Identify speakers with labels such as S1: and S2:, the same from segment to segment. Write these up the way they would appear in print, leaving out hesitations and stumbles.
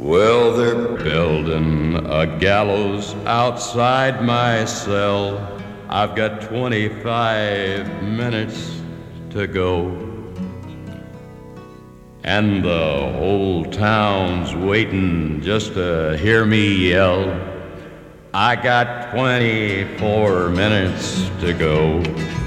S1: Well, they're building a gallows outside my cell. I've got 25 minutes to go. And the whole town's waiting just to hear me yell. I got 24 minutes to go.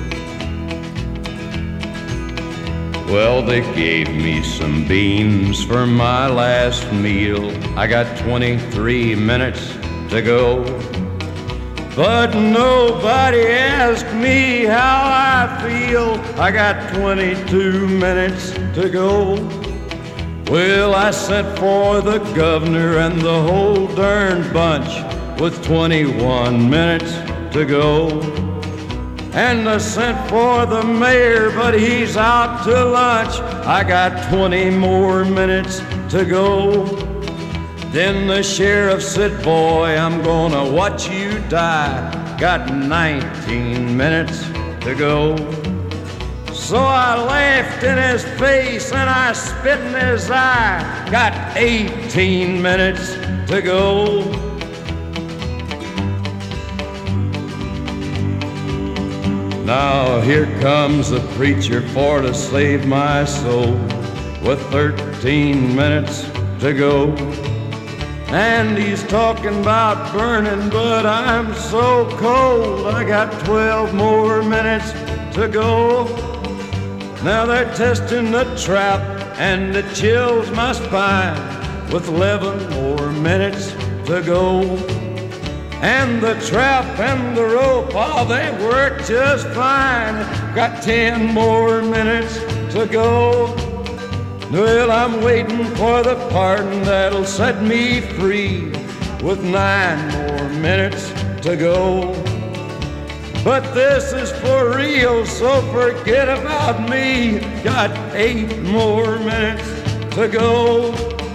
S1: Well, they gave me some beans for my last meal. I got 23 minutes to go. But nobody asked me how I feel. I got 22 minutes to go. Well, I sent for the governor and the whole darn bunch with 21 minutes to go. And I sent for the mayor, but he's out to lunch. I got 20 more minutes to go. Then the sheriff said, boy, I'm gonna watch you die. Got 19 minutes to go. So I laughed in his face and I spit in his eye. Got 18 minutes to go. Now here comes the preacher for to save my soul with 13 minutes to go. And he's talking about burning, but I'm so cold. I got 12 more minutes to go. Now they're testing the trap and it chills my spine with 11 more minutes to go. And the trap and the rope, oh, they work just fine. Got 10 more minutes to go. Well, I'm waiting for the pardon that'll set me free with 9 more minutes to go. But this is for real, so forget about me. Got 8 more minutes to go.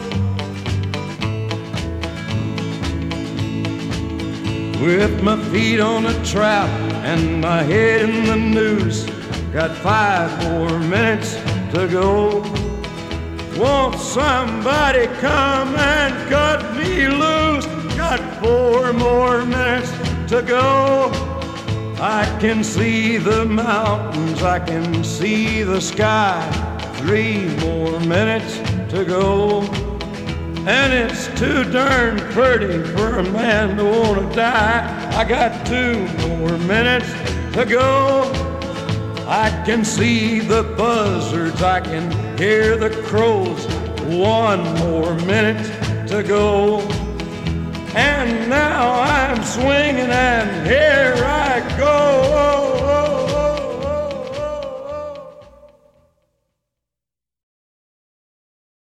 S1: With my feet on a trap and my head in the noose, got 5 more minutes to go. Won't somebody come and cut me loose? Got 4 more minutes to go. I can see the mountains, I can see the sky. 3 more minutes to go. And it's too darn pretty for a man to want to die. I got 2 more minutes to go. I can see the buzzards, I can hear the crows. 1 more minute to go. And now I'm swinging